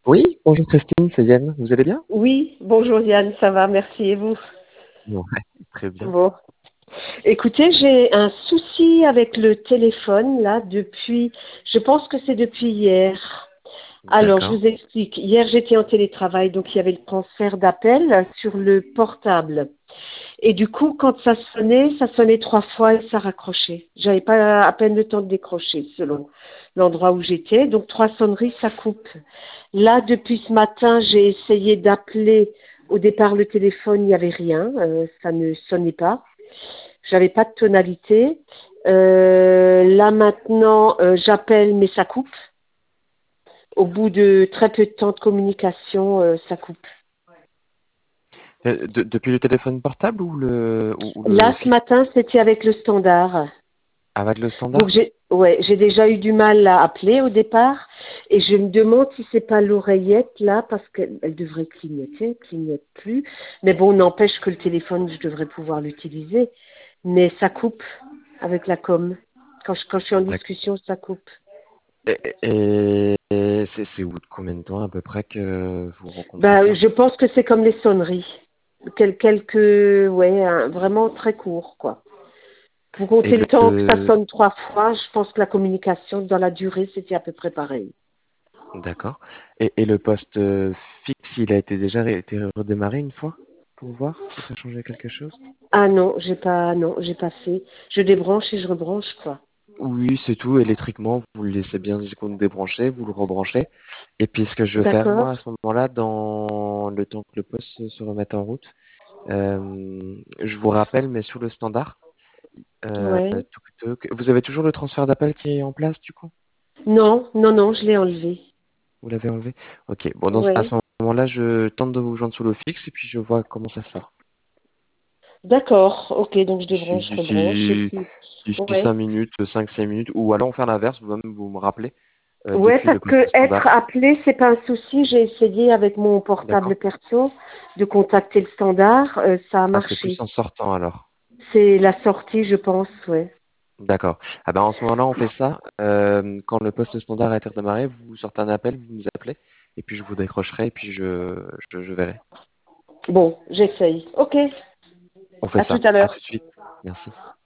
Oui, bonjour Christine, c'est Yann, vous allez bien? Oui, bonjour Yann, ça va, merci et vous? Ouais, très bien. Bon. Écoutez, j'ai un souci avec le téléphone là je pense que c'est depuis hier. Alors, je D'accord, vous explique. Hier, j'étais en télétravail, donc il y avait le transfert d'appel sur le portable. Et du coup, quand ça sonnait 3 fois et ça raccrochait. J'avais pas à peine le temps de décrocher selon l'endroit où j'étais. Donc 3 sonneries, ça coupe. Là, depuis ce matin, j'ai essayé d'appeler. Au départ, le téléphone, il n'y avait rien. Ça ne sonnait pas. J'avais pas de tonalité. Là maintenant, j'appelle, mais ça coupe. Au bout de très peu de temps de communication, ça coupe. Depuis le téléphone portable ou le Là, ce fixe? matin, c'était avec le standard. Avec le Donc standard? j'ai déjà eu du mal à appeler au départ et je me demande si c'est pas l'oreillette là parce qu'elle devrait clignoter, elle clignote plus. Mais bon, n'empêche que le téléphone, je devrais pouvoir l'utiliser. Mais ça coupe avec la com. Quand je suis en D'accord. discussion, ça coupe. Et c'est au bout de combien de temps à peu près que vous rencontrez Ben, ça? je pense que c'est comme les sonneries. Ouais, vraiment très court, quoi. Pour Et compter le temps que ça le... sonne 3 fois, je pense que la communication dans la durée, c'était à peu près pareil. D'accord. Et le poste fixe, il a été redémarré une fois pour voir si ça changeait quelque chose? Ah non, j'ai pas fait. Je débranche et je rebranche, quoi. Oui, c'est tout. Électriquement, vous le laissez bien 10 secondes débrancher, vous le rebranchez. Et puis, ce que je vais faire, D'accord? moi, à ce moment-là, dans le temps que le poste se remette en route, je vous rappelle, mais sous le standard. Ouais. Vous avez toujours le transfert d'appel qui est en place, du coup? Non, je l'ai enlevé. Vous l'avez enlevé? Ok. Bon, à Ouais. ce moment-là, je tente de vous joindre sous le fixe et puis je vois comment ça sort. D'accord. Ok, donc je D'ici, débranche, je rebranche et d'ici, puis. d'ici Ouais. 5 minutes, 5-6 minutes, ou alors on fait l'inverse, vous me rappelez, Ouais, depuis parce le poste que être standard. appelé, c'est pas un souci. J'ai essayé avec mon D'accord? portable perso de contacter le standard. Ça a Ah, c'est plus marché. en sortant alors. C'est la sortie, je pense, ouais. D'accord. Ah ben, en ce moment-là, on fait ça. Quand le poste standard a été redémarré, vous sortez un appel, vous nous appelez, et puis je vous décrocherai, et puis je verrai. Bon, j'essaye. Ok. On fait À tout ça. à À l'heure. tout de suite. Merci.